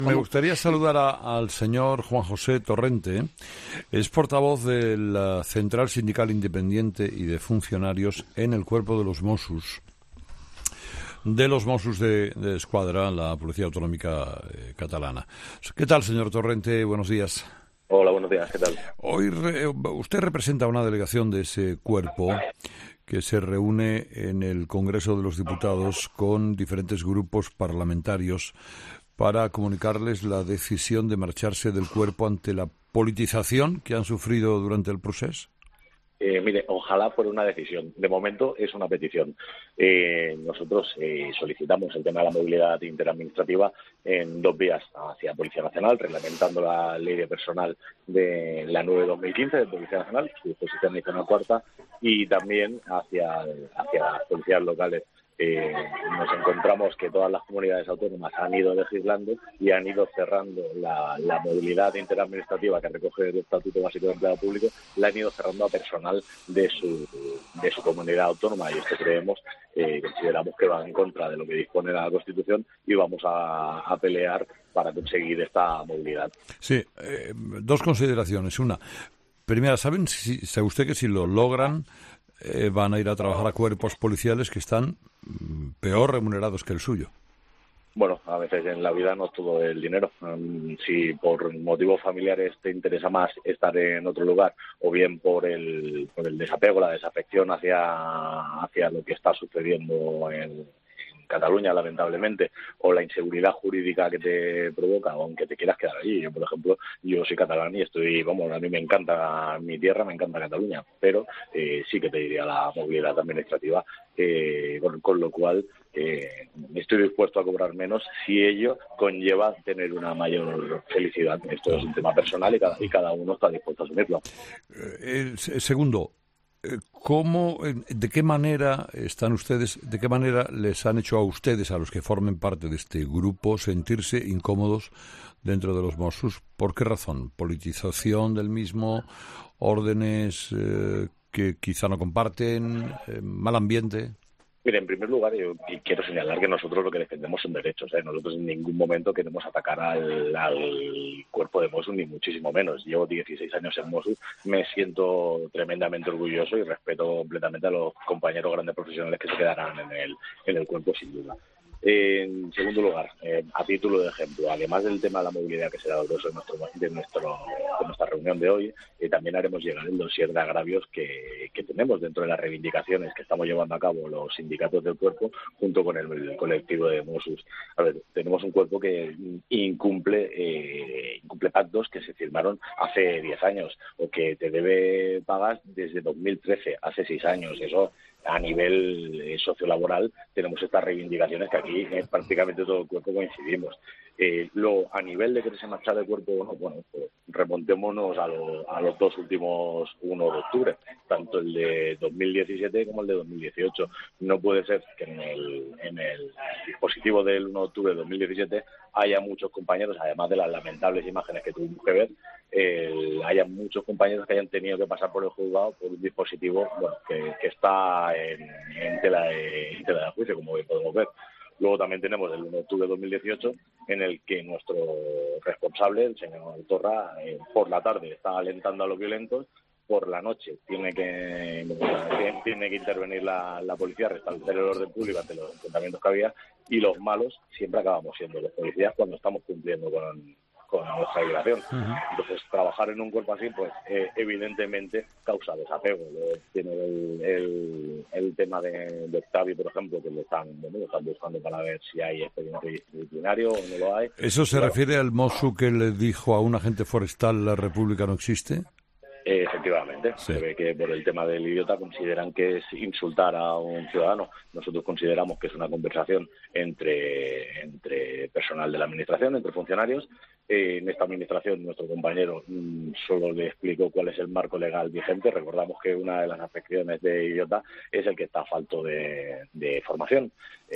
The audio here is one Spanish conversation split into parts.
Me gustaría saludar al señor Juan José Torrente. Es portavoz de la Central Sindical Independiente y de Funcionarios en el Cuerpo de los Mossos. De los Mossos de Escuadra, la Policía Autonómica catalana. ¿Qué tal, señor Torrente? Buenos días. Hola, buenos días. ¿Qué tal? Hoy usted representa una delegación de ese cuerpo que se reúne en el Congreso de los Diputados con diferentes grupos parlamentarios para comunicarles la decisión de marcharse del cuerpo ante la politización que han sufrido durante el proceso. Mire, ojalá fuera una decisión. De momento es una petición. Nosotros solicitamos el tema de la movilidad interadministrativa en dos vías: hacia Policía Nacional, reglamentando la ley de personal de la 9/2015 de Policía Nacional, su disposición adicional cuarta, y también hacia las policías locales. Nos encontramos que todas las comunidades autónomas han ido legislando y han ido cerrando la movilidad interadministrativa que recoge el Estatuto Básico de Empleado Público, la han ido cerrando a personal de su comunidad autónoma, y esto consideramos que va en contra de lo que dispone la Constitución, y vamos a pelear para conseguir esta movilidad. Sí, dos consideraciones. Una, primera, ¿sabe usted que si lo logran van a ir a trabajar a cuerpos policiales que están peor remunerados que el suyo? Bueno, a veces en la vida no es todo el dinero. Si por motivos familiares te interesa más estar en otro lugar, o bien por el desapego, la desafección hacia lo que está sucediendo en Cataluña, lamentablemente, o la inseguridad jurídica que te provoca, o aunque te quieras quedar allí. Yo, por ejemplo, soy catalán y a mí me encanta mi tierra, me encanta Cataluña, pero sí que pediría la movilidad administrativa, con lo cual estoy dispuesto a cobrar menos si ello conlleva tener una mayor felicidad. Esto es un tema personal y cada uno está dispuesto a asumirlo. Segundo, ¿de qué manera les han hecho a ustedes, a los que formen parte de este grupo, sentirse incómodos dentro de los Mossos? ¿Por qué razón? ¿Politización del mismo? ¿Órdenes que quizá no comparten? ¿Mal ambiente? Mire, en primer lugar, yo quiero señalar que nosotros lo que defendemos son derechos. Nosotros en ningún momento queremos atacar al cuerpo de Mossos, ni muchísimo menos. Llevo 16 años en Mossos, me siento tremendamente orgulloso y respeto completamente a los compañeros grandes profesionales que se quedarán en el cuerpo, sin duda. En segundo lugar, a título de ejemplo, además del tema de la movilidad, que será el grosso de nuestra reunión de hoy, también haremos llegar el dossier de agravios que tenemos dentro de las reivindicaciones que estamos llevando a cabo los sindicatos del cuerpo junto con el colectivo de Mossos. A ver, tenemos un cuerpo que incumple pactos que se firmaron hace 10 años, o que te debe pagar desde 2013, hace 6 años. Eso, a nivel sociolaboral, tenemos estas reivindicaciones que aquí prácticamente todo el cuerpo coincidimos. A nivel de que se marcha del cuerpo, bueno, pues remontémonos a los dos últimos 1 de octubre, tanto el de 2017 como el de 2018. No puede ser que en el dispositivo del 1 de octubre de 2017 haya muchos compañeros, además de las lamentables imágenes que tuvimos que ver, haya muchos compañeros que hayan tenido que pasar por el juzgado por un dispositivo que está en tela de juicio, como podemos ver. Luego también tenemos el 1 de octubre de 2018, en el que nuestro responsable, el señor Torra, por la tarde está alentando a los violentos, por la noche tiene que intervenir la policía, restablecer el orden público ante los enfrentamientos que había, y los malos siempre acabamos siendo los policías cuando estamos cumpliendo con nuestra obligación. Uh-huh. Entonces, trabajar en un cuerpo así, pues evidentemente causa desapego. Tiene el tema de Octavio, por ejemplo, que lo están buscando para ver si hay expediente disciplinario o no lo hay. ¿Eso se refiere al Mossu que le dijo a un agente forestal la República no existe? Efectivamente, sí. Se ve que por el tema del idiota consideran que es insultar a un ciudadano. Nosotros consideramos que es una conversación entre personal de la administración, entre funcionarios. En esta administración nuestro compañero solo le explicó cuál es el marco legal vigente. Recordamos que una de las afecciones de idiota es el que está falto de formación.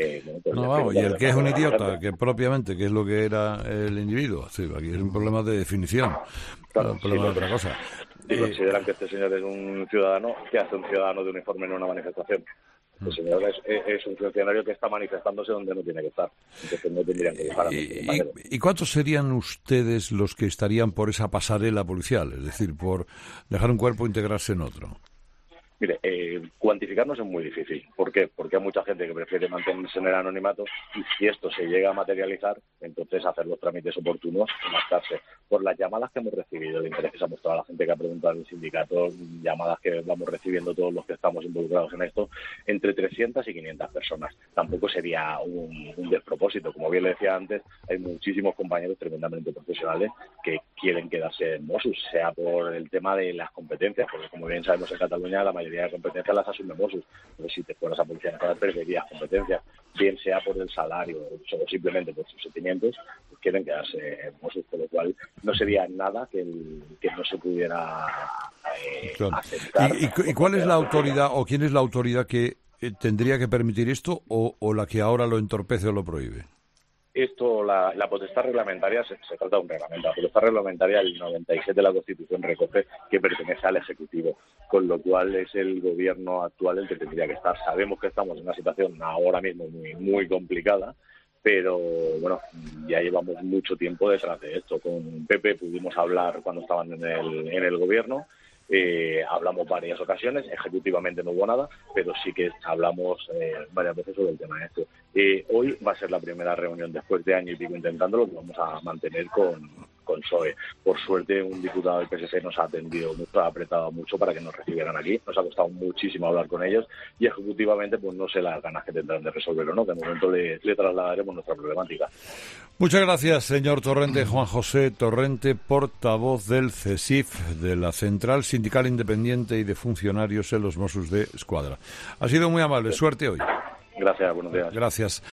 Y el que es un idiota, que propiamente, que es lo que era el individuo. Sí, aquí es un problema de definición, claro, un problema de otra cosa. Y consideran que este señor es un ciudadano. ¿Qué hace un ciudadano de uniforme en una manifestación? El señor es un funcionario que está manifestándose donde no tiene que estar. Entonces no tendrían que dejar a nuestros compañeros. ¿Y cuántos serían ustedes los que estarían por esa pasarela policial? Es decir, por dejar un cuerpo e integrarse en otro. Mire, cuantificarnos es muy difícil. ¿Por qué? Porque hay mucha gente que prefiere mantenerse en el anonimato y si esto se llega a materializar, entonces hacer los trámites oportunos y marcarse. Por las llamadas que hemos recibido, el interés que se ha mostrado a la gente que ha preguntado en el sindicato, llamadas que vamos recibiendo todos los que estamos involucrados en esto, entre 300 y 500 personas. Tampoco sería un despropósito. Como bien le decía antes, hay muchísimos compañeros tremendamente profesionales que quieren quedarse en Mossos, sea por el tema de las competencias, porque como bien sabemos en Cataluña la mayoría de competencias las asume Mossos. Pero si te fueras a Policía Nacional perderías competencias, bien sea por el salario o simplemente por sus sentimientos, pues quieren quedarse en Mossos, por lo cual no sería nada que no se pudiera claro. aceptar. ¿Y cuál es la autoridad o quién es la autoridad que tendría que permitir esto o la que ahora lo entorpece o lo prohíbe? Esto, la potestad reglamentaria, se trata de un reglamento. La potestad reglamentaria, el 97 de la Constitución recoge que pertenece al Ejecutivo, con lo cual es el Gobierno actual el que tendría que estar. Sabemos que estamos en una situación ahora mismo muy, muy complicada, pero bueno, ya llevamos mucho tiempo detrás de esto. Con Pepe pudimos hablar cuando estaban en el Gobierno. Hablamos varias ocasiones, ejecutivamente no hubo nada, pero sí que hablamos varias veces sobre el tema de esto. Hoy va a ser la primera reunión después de año y pico intentándolo, que vamos a mantener con PSOE. Por suerte, un diputado del PSC nos ha atendido mucho, ha apretado mucho para que nos recibieran aquí. Nos ha costado muchísimo hablar con ellos y ejecutivamente pues no sé las ganas que tendrán de resolverlo, ¿no? De momento le trasladaremos nuestra problemática. Muchas gracias, señor Torrente. Juan José Torrente, portavoz del CESIF, de la Central Sindical Independiente y de Funcionarios en los Mossos d'Esquadra. Ha sido muy amable. Suerte hoy. Gracias, buenos días. Gracias.